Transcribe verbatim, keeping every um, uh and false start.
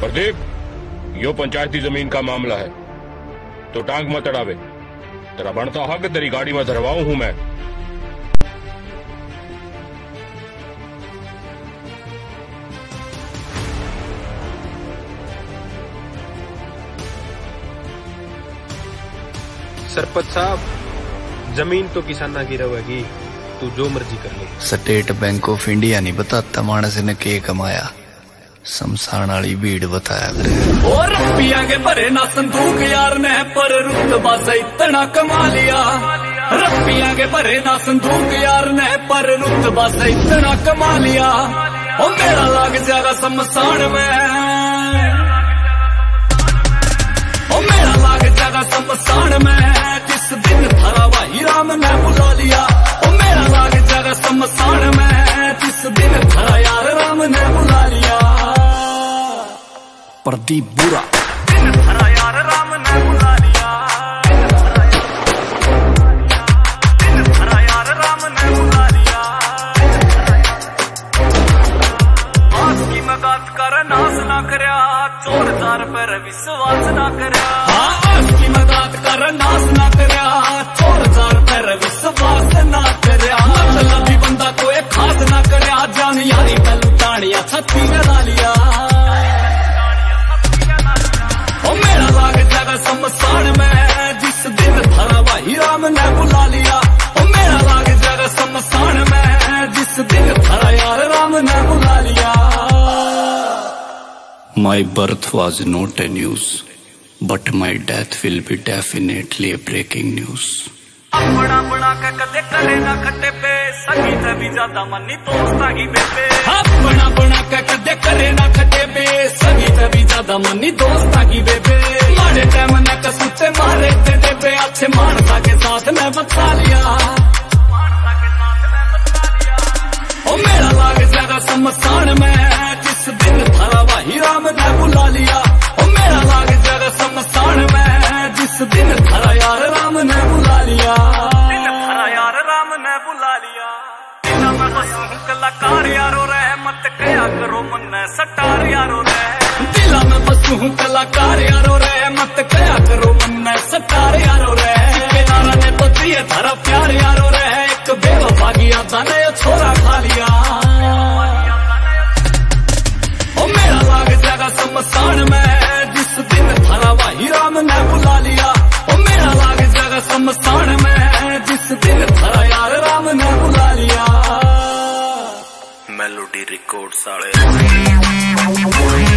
प्रदीप, यो पंचायती जमीन का मामला है तो टांग मत अड़ावे। तेरा बनता हक तेरी गाड़ी में धरवाऊं हूं मैं। सरपंच साहब, जमीन तो किसाना की रहेगी, तू जो मर्जी कर ले। स्टेट बैंक ऑफ इंडिया नहीं बताता मानस ने के कमाया, शमशान वाली भीड़ बताया करे। और रुपया के भरे ना संदूक यार ने, पर रुतबा से इतना कमा लिया। रुपया के भरे ना संदूक यार ने, पर रुतबा से इतना कमा लिया। ओ मेरा लाग जाएगा शमशान में, ओ मेरा लाग जाएगा शमशान में, जिस दिन थारा भाई राम ने बुला लिया। ओ मेरा लाग जाएगा शमशान में, जिस दिन थारा यार राम ने बुला लिया। प्रदीप बुरा दिन थारा यार राम ने बुला लिया। दिन थारा यार राम ने बुला लिया। आस की मगात कर नाश ना करया, चोर चार पर विश्वास ना करया। आस की मगात कर नाश ना करया, चोर चार पर विश्वास ना करया। मतलब भी बंदा कोई खास ना करया, जान यारी पे लुटानिया छत्ती लड़ा लिया। ओ मेरा लाग जाएगा शमशान में, जिस दिन थारा भाई राम ने बुला लिया। ओ मेरा लाग जाएगा शमशान में, जिस दिन थारा यार राम ने बुला लिया। My birth was not a news, but my death will be definitely a breaking news. अपना बना के कदे करे ना खट्टे पे, सगी ते भी ज्यादा मनी दोस्ता की बेबे। अपना बना के कदे करे ना खट्टे पे, सगी ते भी ज्यादा मनी दोस्ता की बेबे। मारे टाइम ने कसुते मारे ते देबे, अच्छे मानसा के साथ मैं बचा लिया। ओ मेरा लाग जाएगा शमशान में, जिस दिन थारा भाई राम ने बुला लिया। ओ मेरा लाग जाएगा शमशान में, जिस दिन थारा यार राम ने बुला लिया। दिन थारा यार राम ने बुला लिया। दिला में बसूं कलाकार यारो रह, मत कया करो मन सटार यारो रह। दिला में बसूं कलाकार यारो रह, मत कया करो मन सटार यारो रह। किनारा ने तो दिए थारा प्यार यारो रह, एक बेवफा की यादा ने छोरा खा लिया। ओ मेरा लाग जाएगा शमशान में, जिस दिन थारा भाई राम ने बुला लिया। ओ मेरा लाग जाएगा शमशान में, जिस दिन थारा यार राम ने बुला लिया। मेलोडी रिकॉर्ड्स वाले